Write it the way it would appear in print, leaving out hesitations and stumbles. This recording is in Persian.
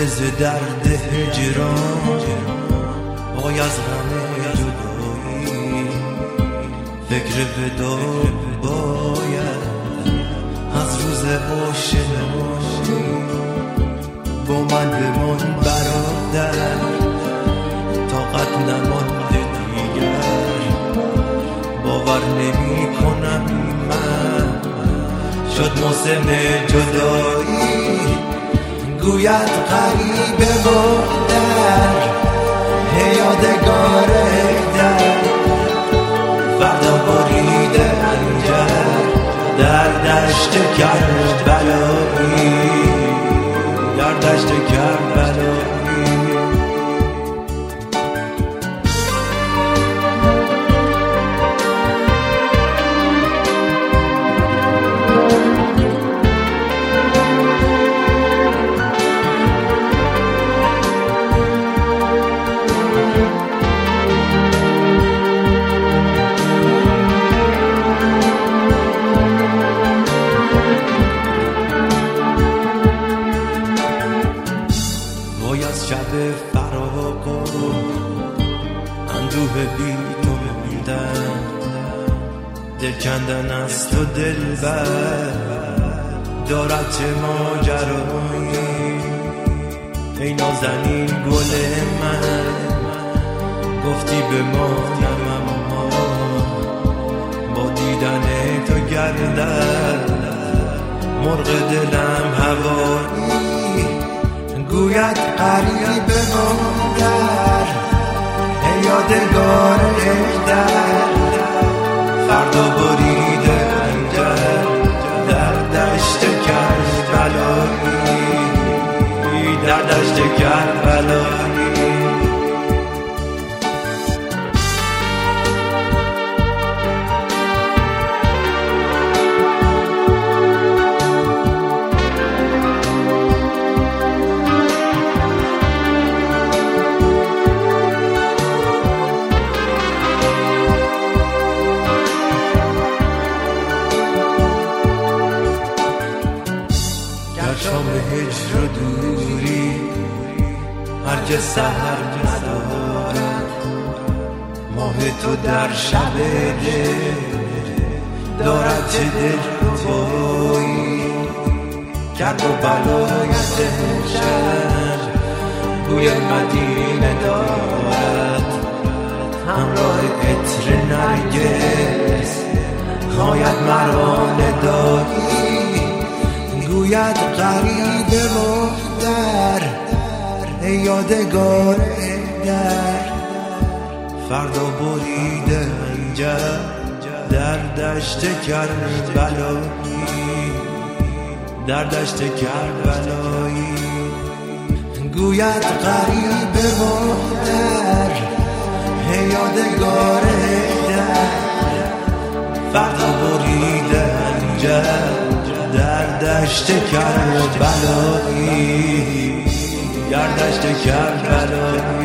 ز درد هجران وای از غم جدایی فکر ودا باید از روز آشنایی با من بمان برادر طاقت نمانده دیگر باور نمی کنم من شد موسم جدایی گوید غریبه مادر یادگار در فردا برید انجر در دشت کربلایی در دشت کربلایی از شب فراق و اندوه بی تو بمیدن دل کندن از تو دلبر دارد چه ماجرایی ای نازنین گل من گفتی به ما اما با دیدن تو گردد مرغ دلم هوایی گوید غریب مادر یادگار در فردا برید انجر در دشت کربلایی در دشت کربلایی شام هجر و دوری هرگز سحر ندارد ماه تو در شب دل دارد چه دل تویی کرب و بلایت شهر بوی مدینه دارد همراه عطر نرگس خواید مرا نداری گوید غریب مادر یادگار در فردا برید انجر در دشت کربلایی در دشت کربلایی گوید غریب مادر یادگار در فردا برید انجر در دشت کربلایی در دشت کربلایی